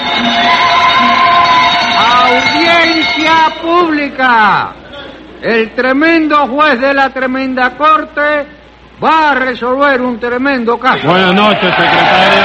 ¡Audiencia pública! El tremendo juez de la tremenda corte va a resolver un tremendo caso. Buenas noches, secretario.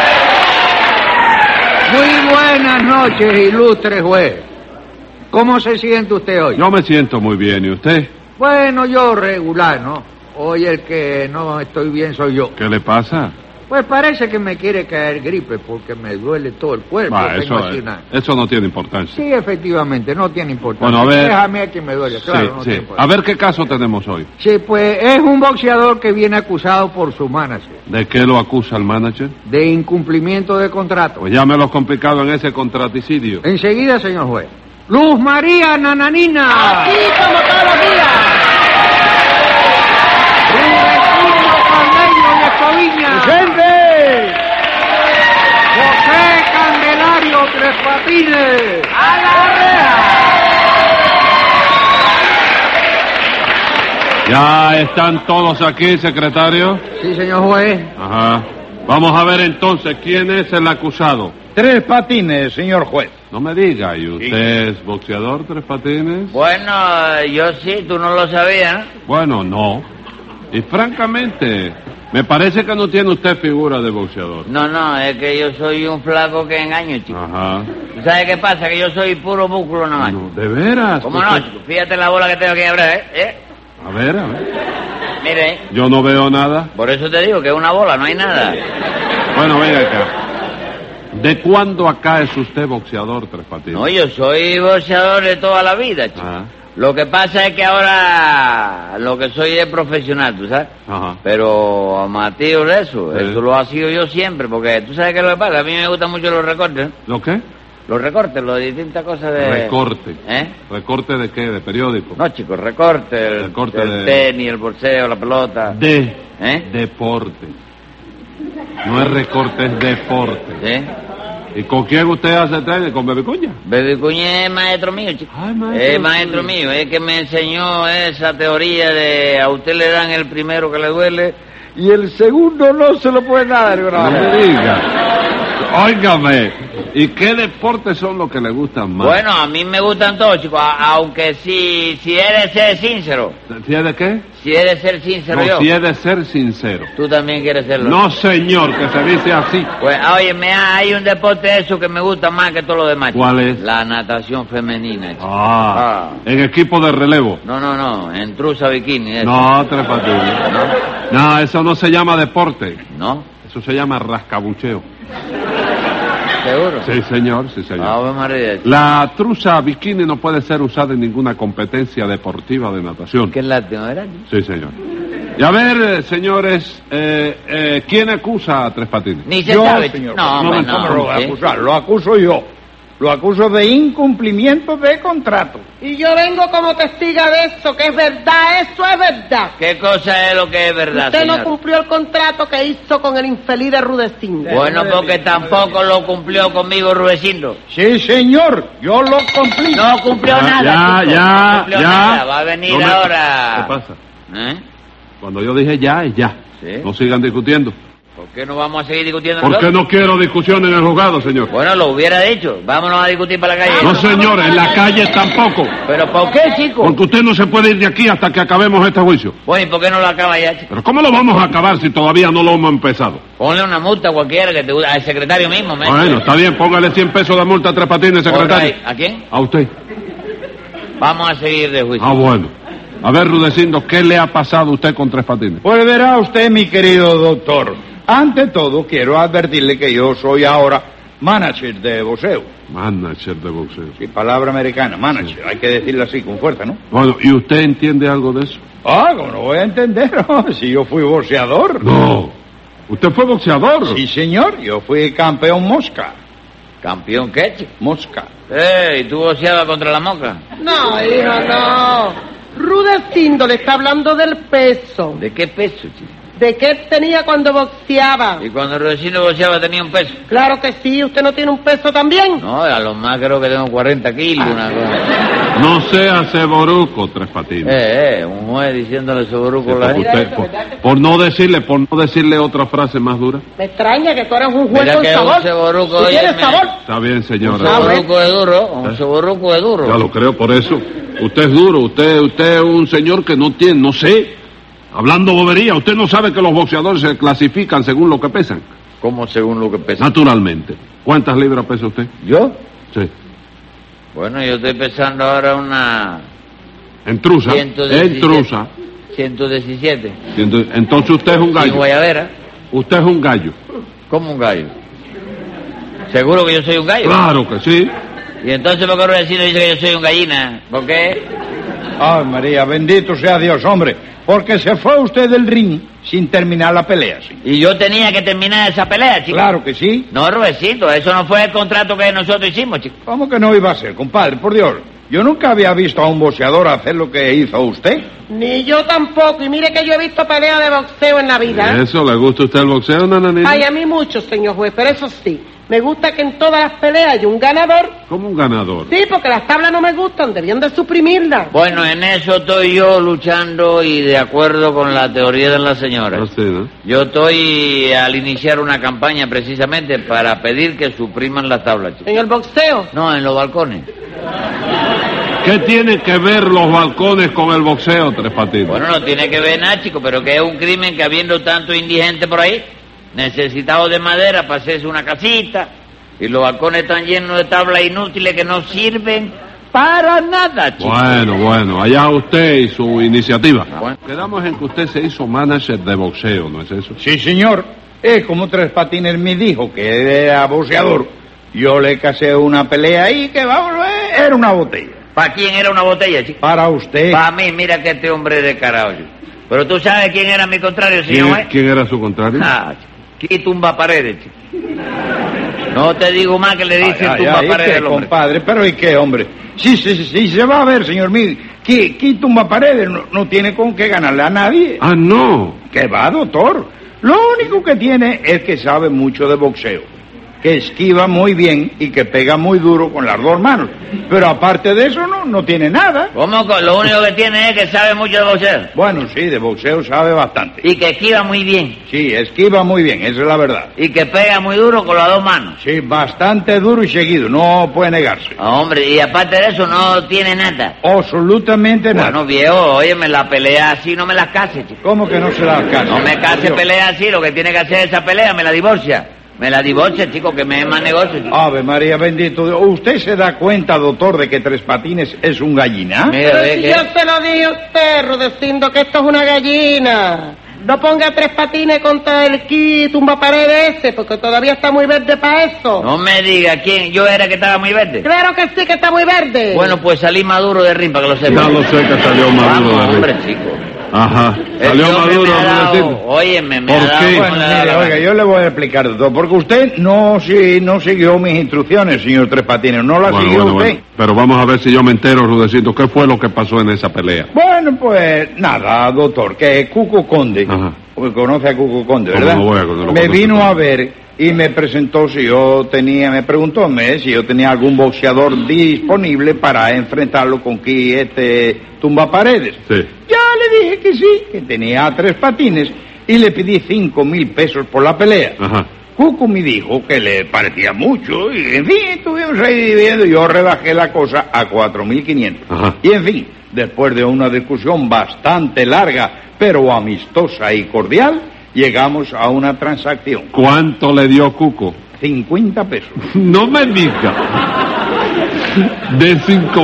Muy buenas noches, ilustre juez. ¿Cómo se siente usted hoy? Yo me siento muy bien, ¿y usted? Bueno, yo regular, ¿no? Hoy el que no estoy bien soy yo. ¿Qué le pasa? Pues parece que me quiere caer gripe porque me duele todo el cuerpo. Eso no tiene importancia. Sí, efectivamente, no tiene importancia. Bueno, a ver. Déjame a que me duele, claro. Sí, no sí. tiene importancia. A ver qué caso tenemos hoy. Sí, pues es un boxeador que viene acusado por su manager. ¿De qué lo acusa el manager? De incumplimiento de contrato. Pues ya me lo he complicado en ese contraticidio. Enseguida, señor juez. Luz María Nananina. Aquí como todos los días. Rudecindo Carneiro de Escoviña. ¡Presente! José Candelario Tres Patines. ¡A la reja! ¿Ya están todos aquí, secretario? Sí, señor juez. Ajá. Vamos a ver entonces quién es el acusado. Tres Patines, señor juez. No me diga, ¿y usted es boxeador, Tres Patines? Bueno, yo sí, tú no lo sabías. Bueno, no. Y francamente, me parece que no tiene usted figura de boxeador. No, es que yo soy un flaco que engaño, chico. Ajá. ¿Tú sabes qué pasa? Que yo soy puro músculo nomás. No, ¿de veras? ¿Cómo no, chico? Fíjate la bola que tengo aquí ahora, ¿eh? A ver, a ver. Mire, Yo no veo nada. por eso te digo que es una bola, no hay nada. Bueno, venga acá. ¿De cuándo acá es usted boxeador, Tres Patines? No, yo soy boxeador de toda la vida, chico. Ajá. Lo que pasa es que ahora lo que soy es profesional, ¿tú sabes? Ajá. Pero amateur eso, Sí. eso lo ha sido yo siempre, porque tú sabes qué es lo que pasa, a mí me gustan mucho los recortes, ¿eh? ¿Lo qué? Los recortes, los de distintas cosas de... Recorte. ¿Eh? ¿Recorte de qué? ¿De periódico? No, chicos, recorte, el Recorte el de- tenis, el boxeo, la pelota. De ¿Eh? deporte. No es recorte, es deporte. ¿Sí? ¿Y con quién usted hace tenis? ¿Con Bebicuña? Baby Cuñé es maestro mío, chico. Ay, maestro Es maestro mío, es que me enseñó esa teoría de a usted le dan el primero que le duele y el segundo no se lo puede dar. No me diga. Óigame, ¿y qué deportes son los que le gustan más? Bueno, a mí me gustan todos, chicos, aunque si he de ser sincero, ¿Si es de qué? si he de ser sincero No, yo, si es de ser sincero. tú también quieres serlo. No, señor, que se dice así. Pues, oye, hay un deporte eso que me gusta más que todo lo demás. ¿Cuál es? La natación femenina, chico. Ah, en equipo de relevo. No, en trusa bikini. Eso. No, Tres Patines. No, eso no se llama deporte. ¿No? Eso se llama rascabucheo. ¿Seguro? Sí, señor, sí, señor. Ave María. La trusa bikini no puede ser usada en ninguna competencia deportiva de natación. Qué lástima, ¿verdad? Sí, señor. Y a ver, señores, ¿quién acusa a Tres Patines? Ni se Yo, sabe. señor. No, ¿Cómo hombre, me lo voy a ¿sí? acusar? Lo acuso yo. Lo acuso de incumplimiento de contrato. Y yo vengo como testiga de eso, que es verdad, eso es verdad. ¿Qué cosa es lo que es verdad, Usted no señor? cumplió el contrato que hizo con el infeliz de Rudecindo. Bueno, porque tampoco lo cumplió conmigo Rudecindo. Sí, señor, yo lo cumplí. No cumplió nada, Ya, chico. ya, No cumplió ya. nada. Va a venir No me- ahora. ¿Qué pasa? ¿Eh? Cuando yo dije ya, es ya. Sí. No sigan discutiendo. ¿Por qué no vamos a seguir discutiendo ¿Por qué nosotros? no quiero discusión en el juzgado, señor? Bueno, lo hubiera dicho. Vámonos a discutir para la calle. No, señor, en la calle tampoco. ¿Pero por qué, chico? Porque usted no se puede ir de aquí hasta que acabemos este juicio. Bueno, ¿y por qué no lo acaba ya, chico? Pero ¿cómo lo vamos a acabar si todavía no lo hemos empezado? Ponle una multa a cualquiera que te guste. Al secretario mismo, ¿me? Bueno, está bien, póngale 100 pesos de multa a Tres Patines, secretario. ¿A quién? A usted. Vamos a seguir de juicio. Ah, bueno. A ver, Rudecindo, ¿qué le ha pasado a usted con Tres Patines? Pues verá usted, mi querido doctor. Ante todo, quiero advertirle que yo soy ahora manager de boxeo. Manager de boxeo. Sí, palabra americana, manager. Hay que decirlo así, con fuerza, ¿no? Bueno, ¿y usted entiende algo de eso? Ah, ¿cómo no voy a entender? Si yo fui boxeador. No. ¿Usted fue boxeador? Sí, señor, yo fui campeón mosca. ¿Campeón qué, chico? Mosca. ¿Y tú boxeabas contra la mosca? No, hijo, no. Rudecindo le está hablando del peso. ¿De qué peso, chico? ¿De qué tenía cuando boxeaba? Y cuando Rudecindo boxeaba tenía un peso. Claro que sí, ¿usted no tiene un peso también? No, a lo más creo que tengo 40 kilos, una cosa. No sea ceboruco, Tres Patines. Un juez diciéndole Ceboruco a la Porque gente. usted, por no decirle otra frase más dura. Me extraña que tú eres un juez Mira con que sabor. un ceboruco, ¿Tú tienes óyeme. sabor? Está bien, Un señora. Ceboruco es duro, un Ceboruco es duro. Ya lo creo, por eso. Usted es duro, usted es un señor que no tiene, no sé. Hablando bobería, usted no sabe que los boxeadores se clasifican según lo que pesan. ¿Cómo según lo que pesa? Naturalmente. ¿Cuántas libras pesa usted? ¿Yo? Sí. Bueno, yo estoy pesando ahora una... Entrusa. 117. Entrusa. 117. Entonces usted es un Sin gallo. guayabera. Usted es un gallo. ¿Cómo un gallo? ¿Seguro que yo soy un gallo? Claro que sí. ¿Y entonces por qué Rudecindo dice que yo soy un gallina? ¿Por qué? Ay, María, bendito sea Dios, hombre. Porque se fue usted del ring sin terminar la pelea, sí. Y yo tenía que terminar esa pelea, chico. Claro que sí. No, Rudecindo, eso no fue el contrato que nosotros hicimos, chico. ¿Cómo que no iba a ser, compadre? Por Dios. Yo nunca había visto a un boxeador hacer lo que hizo usted. Ni yo tampoco. Y mire que yo he visto peleas de boxeo en la vida. ¿Eso le gusta a usted el boxeo, nananina? Ay, a mí mucho, señor juez, pero eso sí. Me gusta que en todas las peleas haya un ganador. Como un ganador. Sí, porque las tablas no me gustan, debían de suprimirlas. Bueno, en eso estoy yo luchando y de acuerdo con la teoría de la señora. Así, ¿no? Yo estoy al iniciar una campaña precisamente para pedir que supriman las tablas, chico. En el boxeo. No, en los balcones. ¿Qué tiene que ver los balcones con el boxeo, Tres Patines? Bueno, no tiene que ver nada, chico, pero que es un crimen que habiendo tanto indigente por ahí, necesitados de madera para hacerse una casita, y los balcones están llenos de tablas inútiles que no sirven para nada, chico. Bueno, allá usted y su iniciativa. Bueno. Quedamos en que usted se hizo manager de boxeo, ¿no es eso? Sí, señor. Es como Tres Patines me dijo que era boxeador. Yo le casé una pelea ahí que, vamos, era una botella. ¿Para quién era una botella, chico? Para usted. Para mí, mira que este hombre es descarado, chico. Pero tú sabes quién era mi contrario, señor juez. ¿Quién era su contrario? Ah, chico. Aquí tumba paredes, chico. No te digo más que le dicen Ay, tumba paredes ¿qué, al hombre. compadre? ¿Pero y qué, hombre? Sí, se va a ver, señor mío. ¿Qué tumba paredes? No tiene con qué ganarle a nadie. Ah, no. ¿Qué va, doctor? Lo único que tiene es que sabe mucho de boxeo, que esquiva muy bien y que pega muy duro con las dos manos. Pero aparte de eso, no tiene nada. ¿Cómo? Lo único que tiene es que sabe mucho de boxeo. Bueno, sí, de boxeo sabe bastante. Y que esquiva muy bien. Sí, esquiva muy bien, esa es la verdad. Y que pega muy duro con las dos manos. Sí, bastante duro y seguido, no puede negarse. Hombre, y aparte de eso no tiene nada. Absolutamente nada. Bueno, viejo, óyeme, la pelea así no me las case, chico. ¿Cómo que no se la alcanza? No me case pelea así, lo que tiene que hacer esa pelea, me la divorcia. Me la divorcia, chico, que me es más negocio, chico. Ave María, bendito Dios. ¿Usted se da cuenta, doctor, de que Tres Patines es un gallina? Mira, Pero ve si que- yo se lo dije a usted, Rudecindo, que esto es una gallina. No ponga Tres Patines contra el tumba pared ese, porque todavía está muy verde para eso. No me diga quién, yo era que estaba muy verde. Claro que sí que está muy verde. Bueno, pues salí maduro de rim, para que lo sepa. Ya lo sé que salió maduro Vamos, de hombre, ritmo. chico. Ajá. El Salió hombre maduro, me ha dado- Rudecindo. Óyeme, me ¿Por ha dado... qué? como Bueno, le da mire, la oiga, gana. yo le voy a explicar, doctor, porque usted no siguió mis instrucciones, señor Tres Patines, no las siguió usted. Pero vamos a ver si yo me entero, Rudecindo, ¿qué fue lo que pasó en esa pelea? Bueno, pues nada, doctor, que Cuco Conde, Ajá. pues conoce a Cuco Conde, ¿Cómo ¿verdad? no voy a conocerlo? Me vino a ver y me presentó me preguntó si yo tenía algún boxeador disponible para enfrentarlo con tumba paredes. Sí. Ya le dije que sí, que tenía a Tres Patines y le pedí 5,000 pesos por la pelea. Ajá. Cuco me dijo que le parecía mucho y, en fin, estuvimos ahí dividiendo y yo rebajé la cosa a 4,500. Ajá. Y, en fin, después de una discusión bastante larga, pero amistosa y cordial, llegamos a una transacción. ¿Cuánto le dio Cuco? 50 pesos. No me diga. De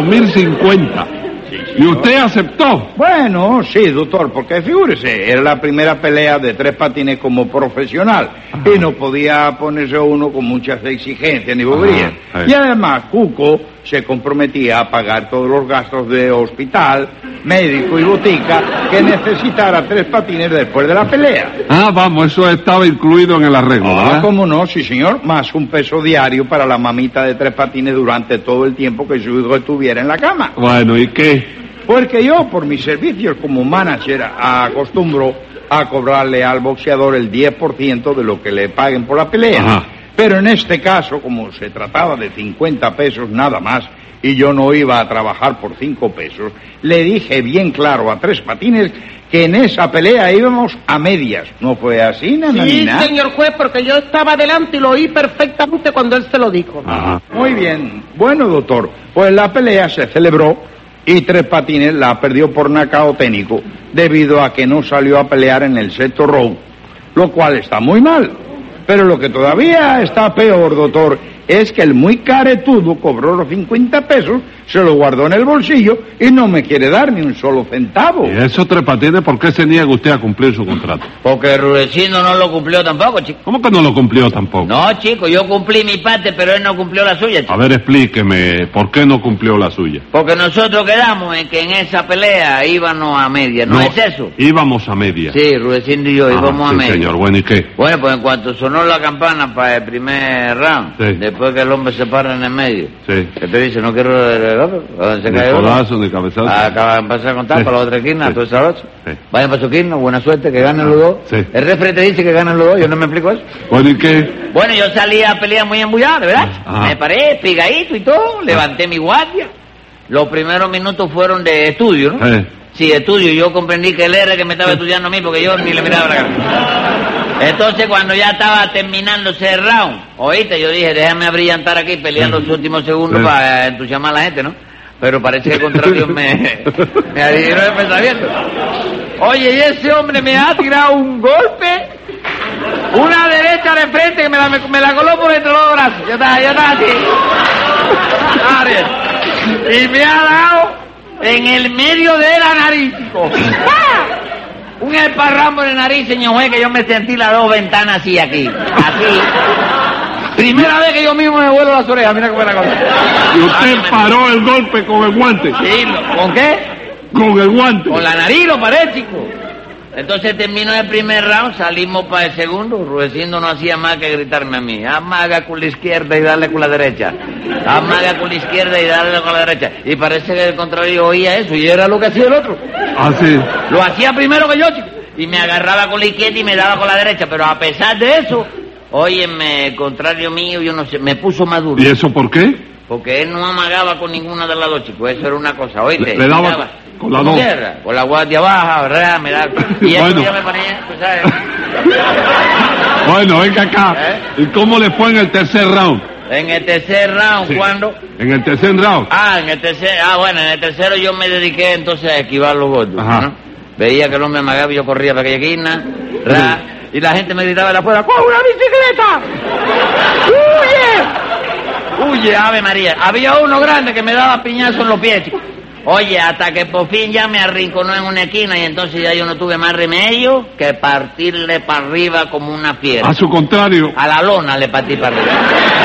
5,050. ¿Y usted aceptó? Bueno, sí, doctor, porque figúrese, era la primera pelea de Tres Patines como profesional y no podía ponerse uno con muchas exigencias ni boberías. Ajá, Y además, Cuco se comprometía a pagar todos los gastos de hospital, médico y botica que necesitara Tres Patines después de la pelea. Ah, vamos, eso estaba incluido en el arreglo, Ah, ¿verdad? cómo no, sí señor, más un peso diario para la mamita de Tres Patines durante todo el tiempo que su hijo estuviera en la cama. Bueno, ¿y qué? Porque yo, por mis servicios como manager, acostumbro a cobrarle al boxeador el 10% de lo que le paguen por la pelea. Ajá. Pero en este caso, como se trataba de 50 pesos nada más, y yo no iba a trabajar por 5 pesos, le dije bien claro a Tres Patines que en esa pelea íbamos a medias. ¿No fue así, Sí, nananina? señor juez, porque yo estaba delante y lo oí perfectamente cuando él se lo dijo. Ajá. Muy bien. Bueno, doctor, pues la pelea se celebró y Tres Patines la perdió por knockout técnico debido a que no salió a pelear en el sexto round, lo cual está muy mal. Pero lo que todavía está peor, doctor, es que el muy caretudo cobró los 50 pesos, se lo guardó en el bolsillo y no me quiere dar ni un solo centavo. ¿Y eso, Tres Patines, por qué se niega usted a cumplir su contrato? Porque Rudecindo no lo cumplió tampoco, chico. ¿Cómo que no lo cumplió tampoco? No, chico, yo cumplí mi parte, pero él no cumplió la suya, chico. A ver, explíqueme, ¿por qué no cumplió la suya? Porque nosotros quedamos en que en esa pelea íbamos a media, ¿no es eso? Íbamos a media. Sí, Rudecindo y yo íbamos a sí, media. señor, bueno, ¿y qué? Bueno, pues en cuanto sonó la campana para el primer round, Sí. después que el hombre se para en el medio, Sí. ¿qué te dice? No quiero... ¿Dónde se Ni cayó? codazo, ni cabezazo. Acaba de empezar a contar Sí. para la otra esquina, Sí. todo esa noche. Sí. Vayan para su esquina, buena suerte, que ganen los dos. Sí. El refri te dice que ganan los dos, yo no me explico eso. Bueno, ¿y qué? Bueno, yo salí a pelear muy embullado, ¿verdad? Ajá. Me paré pigadito y todo, levanté mi guardia. Los primeros minutos fueron de estudio, ¿no? Sí, estudio. Yo comprendí que él era el que me estaba estudiando a mí porque yo ni le miraba la cara. Entonces, cuando ya estaba terminándose el round, oíste, yo dije, déjame abrillantar aquí peleando los últimos segundos Sí. para entusiasmar a la gente, ¿no? Pero parece que el contrario me adivinó el pensamiento. Oye, y ese hombre me ha tirado un golpe, una derecha de frente que me la coló por entre los brazos. Yo estaba así. Y me ha dado en el medio de la nariz, chico. ¡Ah! Un esparramo en la nariz, señor juez, que yo me sentí las dos ventanas así aquí. Así. Primera vez que yo mismo me vuelo las orejas, mira cómo es la cosa. ¿Y usted paró el golpe con el guante? Sí, ¿con qué? Con el guante. Con la nariz lo paré, chico. Entonces terminó el primer round, salimos para el segundo. Rudecindo no hacía más que gritarme a mí: amaga con la izquierda y dale con la derecha. Amaga con la izquierda y dale con la derecha. Y parece que el contrario oía eso y era lo que hacía el otro. Ah, sí. Lo hacía primero que yo, chico. Y me agarraba con la izquierda y me daba con la derecha. Pero a pesar de eso, óyeme, el contrario mío, yo no sé, me puso más duro. ¿Y eso por qué? Porque él no amagaba con ninguna de las dos, chicos. Eso era una cosa, oíste. Le daba con la ¿Cómo dos. cierra? Con la guardia baja, ¿verdad? Me da... Y eso Bueno. yo me ponía, tú sabes. Bueno, venga acá. ¿Y cómo le fue en el tercer round? En el tercer round, Sí. ¿cuándo? En el tercer round. Bueno, en el tercero yo me dediqué entonces a esquivar los gordos, Ajá. ¿no? Veía que el hombre amagaba y yo corría para aquella esquina, y la gente me gritaba de la afuera: ¡coge una bicicleta! ¡Huye! ¡Huye, Ave María! Había uno grande que me daba piñazo en los pies, chico. Oye, hasta que por fin ya me arrinconó en una esquina y entonces ya yo no tuve más remedio que partirle para arriba como una fiera. A su contrario. A la lona le partí para arriba.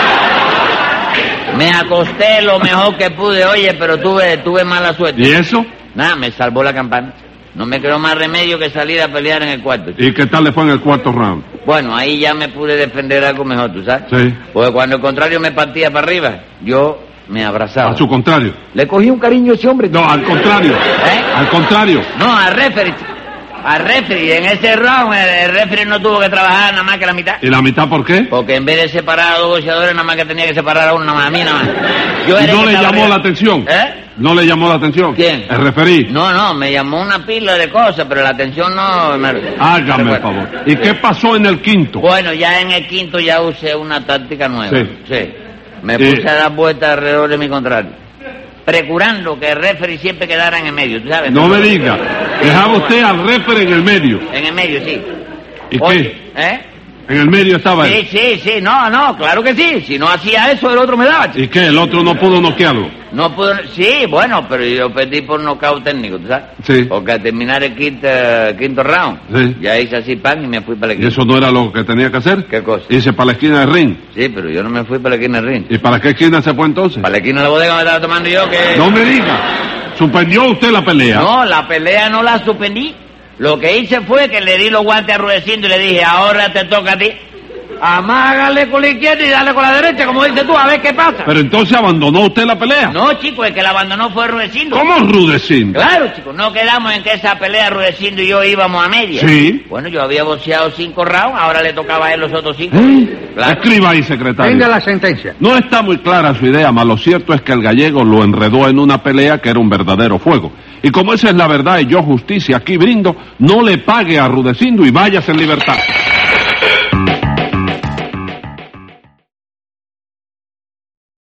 Me acosté lo mejor que pude, oye, pero tuve mala suerte. ¿Y eso? Nada, me salvó la campana. No me quedó más remedio que salir a pelear en el cuarto. ¿Y qué tal le fue en el cuarto round? Bueno, ahí ya me pude defender algo mejor, ¿tú sabes? Sí. Porque cuando el contrario me partía para arriba, yo me abrazaba. A su contrario. Le cogí un cariño a ese hombre. No, al contrario. ¿Eh? Al contrario. No, al referee. Al referee. En ese round el referee no tuvo que trabajar nada más que la mitad. ¿Y la mitad por qué? Porque en vez de separar a dos boxeadores, nada más que tenía que separar a uno, nada más, a mí nada más. Yo ¿Y era el no que le estaba llamó arriba. la atención? ¿Eh? ¿No le llamó la atención? ¿Quién? El referí. No, me llamó una pila de cosas, pero la atención no... Hágame el favor. ¿Y qué pasó en el quinto? Bueno, ya en el quinto ya usé una táctica nueva. Sí. Me puse a dar vueltas alrededor de mi contrario, procurando que el referee siempre quedara en el medio, ¿tú sabes? No me diga. Dejaba usted al referee en el medio. En el medio, sí. ¿Y Oye, qué? ¿eh? En el medio estaba él. Sí, no, claro que sí. Si no hacía eso, el otro me daba. ¿Y qué? ¿El otro no pudo noquearlo? No pudo... Sí, bueno, pero yo perdí por nocaut técnico, ¿tú sabes? Sí. Porque al terminar el quinto round, Sí. ya hice así pan y me fui para la ¿Y esquina. eso no era lo que tenía que hacer? ¿Qué cosa? Hice para la esquina del ring. Sí, pero yo no me fui para la esquina del ring. ¿Y para qué esquina se fue entonces? Para la esquina de la bodega me estaba tomando yo que... No me diga. ¿Suspendió usted la pelea? No, la pelea no la suspendí. Lo que hice fue que le di los guantes a Rudecindo y le dije: ahora te toca a ti. Amágale con la izquierda y dale con la derecha, como dices tú, a ver qué pasa. Pero entonces abandonó usted la pelea. No, chico, el que la abandonó fue Rudecindo. ¿Cómo Rudecindo? Claro, chico, no quedamos en que esa pelea Rudecindo y yo íbamos a media. Sí. Bueno, yo había boxeado 5 rounds, ahora le tocaba a él los otros 5. Claro. Escriba ahí, secretario. Venga la sentencia. No está muy clara su idea, mas lo cierto es que el gallego lo enredó en una pelea que era un verdadero fuego. Y como esa es la verdad y yo justicia aquí brindo, no le pague a Rudecindo y váyase en libertad.